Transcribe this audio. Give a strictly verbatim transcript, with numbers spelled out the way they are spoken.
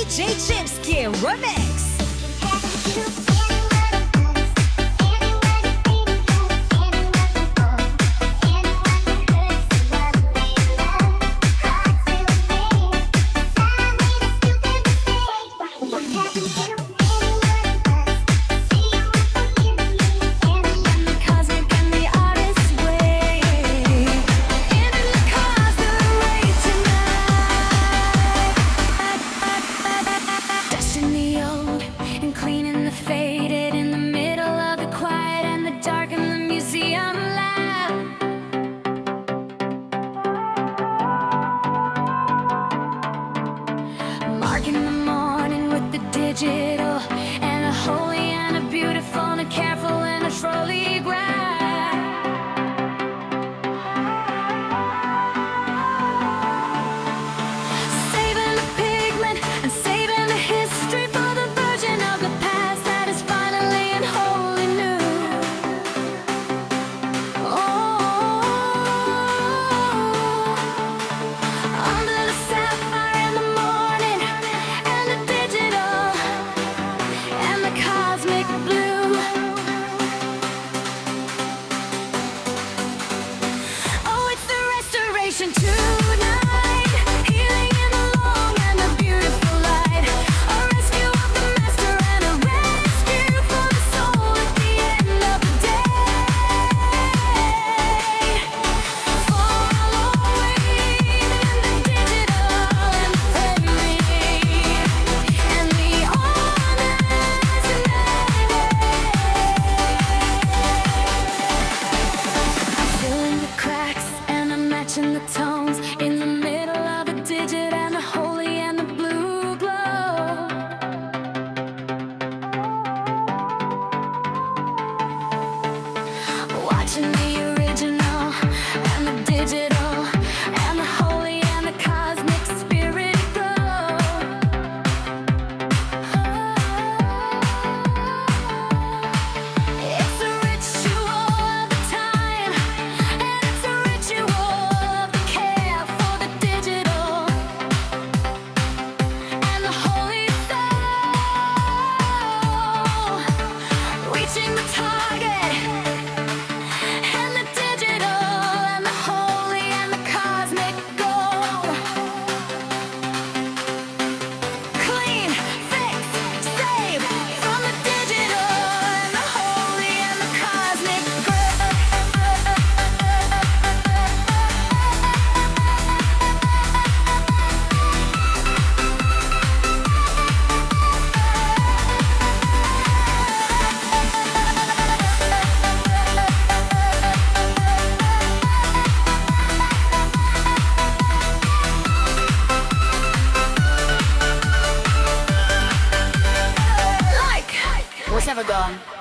J Chimsky Remix. Cleaning the faded in the middle of the quiet and the dark and the museum lab. Marking the morning with the digital and a holy and a beautiful and a careful and a trolley grab. Saving the pigment and saving the history for the version of the past that is finally and wholly new. Oh, under the sapphire in the morning and the digital and the cosmic blue. Oh, it's the restoration tonight, healing in the long and the beautiful light. A rescue of the master and a rescue for the soul at the end of the day. Following the digital and the fairy and the honest I'm filling the cracks and I'm matching the tones in the middle of a digit and a holy and the blue glow. Watching the original and the digital and the holy and the cosmic spirit glow. It's a ritual of the time and it's a ritual of the care for the digital and the holy soul. Reaching the target and the digital and the holy and the cosmic gold. Clean, fix, save from the digital and the holy and the cosmic gold. Like, what's ever gone?